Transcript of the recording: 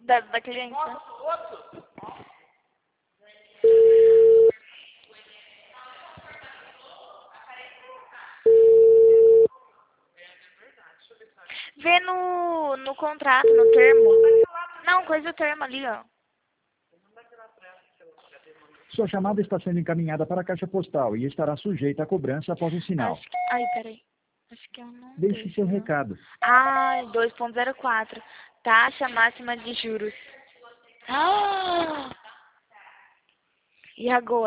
Da cliente, né? Vê no contrato, no termo. Não, coisa do termo ali, ó. Sua chamada está sendo encaminhada para a caixa postal e estará sujeita a cobrança após o sinal. Ai, peraí. Acho que eu não Deixe seu recado. 2.04. Taxa máxima de juros. E agora?